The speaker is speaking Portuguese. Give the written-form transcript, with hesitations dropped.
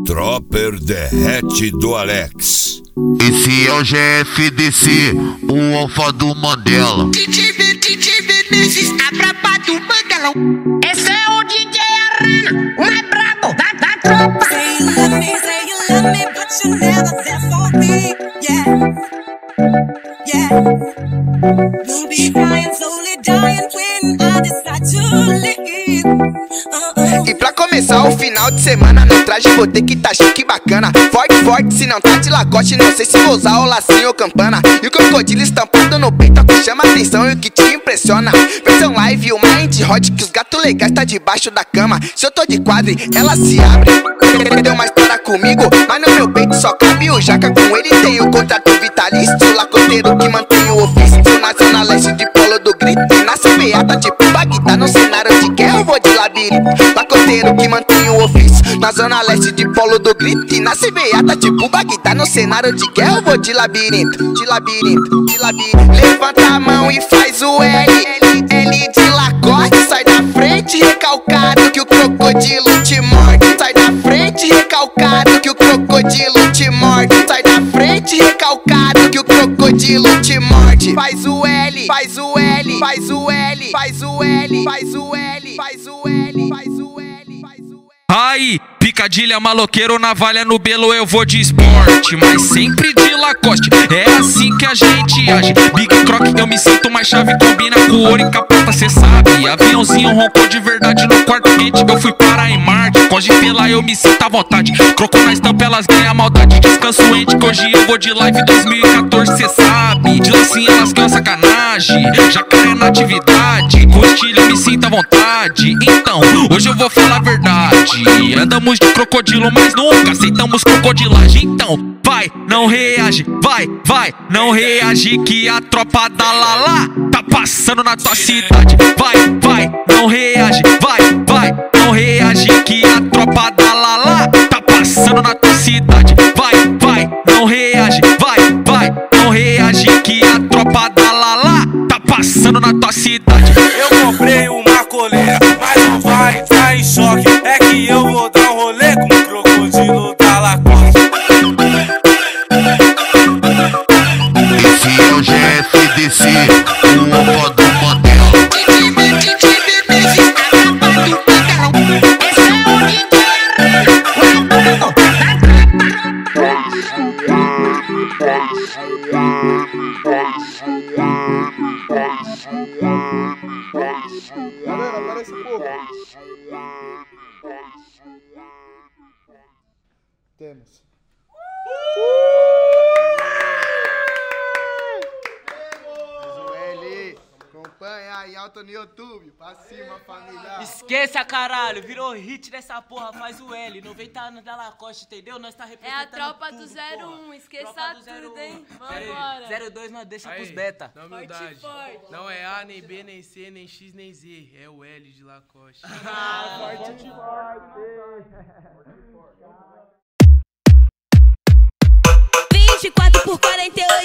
Tropper derrete do Alex. Esse é o GFDC, o alfa do Mandela. DJ Vinícius, a braba do Mandelão. Esse é o DJ Arana, o mais brabo da tropa. Say you love me, but you're never there for me. Yeah. You'll be crying, slowly dying when I decide to leave. E pra começar o final de semana, no traje vou ter que tá chique bacana. Forte, se não tá de Lacoste, não sei se vou usar o lacinho ou campana. E o crocodilo estampado no peito, que chama atenção e o que te impressiona. Versão live, o mind hot, que os gatos legais tá debaixo da cama. Se eu tô de quadre, ela se abre. Deu uma história comigo, mas no meu peito só cabe o jaca. Com ele tem o contrato vitalício, lacoteiro que mantém o ofício. Na zona leste de Polo do Grito, e na semeada tipo Bagdá. No cenário de guerra eu vou de labirinto, lacoteiro que mantém o ofício. Na zona leste de Polo do Grito, e na semeada tipo Bagdá. No cenário de guerra eu vou de labirinto, de labirinto. Levanta a mão e faz o L de Lacoste. Sai da frente recalcado que o crocodilo te morde. Sai da frente recalcado que o crocodilo te morde. Sai da frente recalcado que o crocodilo te morde. Faz o L, faz o L, faz o L, faz o L, faz o L, faz o L, faz o L, faz o L. Aí, picadilha, maloqueiro, navalha no belo, eu vou de esporte, mas sempre de Lacoste, é assim que a gente age. Big Croc, eu me sinto mais chave, combina com ouro e capota, cê sabe. Aviãozinho roncou de verdade no quarto quente, eu fui parar em Marte. Com Gipela eu me sinto à vontade, croco na estampa, elas ganham a maldade. Descanso ente, que hoje eu vou de live 2014, cê sabe. De lacinha elas ganham sacanagem, jacaré na atividade. Com estilo eu me sinto à vontade, então, hoje eu vou falar a verdade. Andamos de crocodilo, mas nunca aceitamos crocodilagem. Então, vai, não reage, vai, não reage, que a tropa da Lala tá passando na tua cidade. Vai, não reage, vai, não reage, que a tropa da Lala tá passando na tua cidade. Vai, não reage, vai, não reage, que a tropa da Lala tá passando na tua cidade. Eu comprei uma coleira, mas não vai tá em choque. É que eu vou dar um rolê com o crocodilo da Lacoste. Esse é o GFDC, o alfa do Mandela. DJ Vinícius, a braba do Mandelão. Esse é o DJ Arana, o mais brabo Galera, aparece um pouco. Temos. Acompanha aí, alto no YouTube. Pra cima, família. Esqueça, caralho. Virou hit dessa porra. Faz o L. 90 anos da Lacoste, entendeu? Nós tá É representando a tropa tudo, do 01. porra. Esqueça Tropa do tudo, 01. hein? Vambora. 02 nós deixa Aí, pros beta. na humildade. Forte. Não é A, nem B, nem C, nem X, nem Z. É o L de Lacoste. Forte. 24 por 48.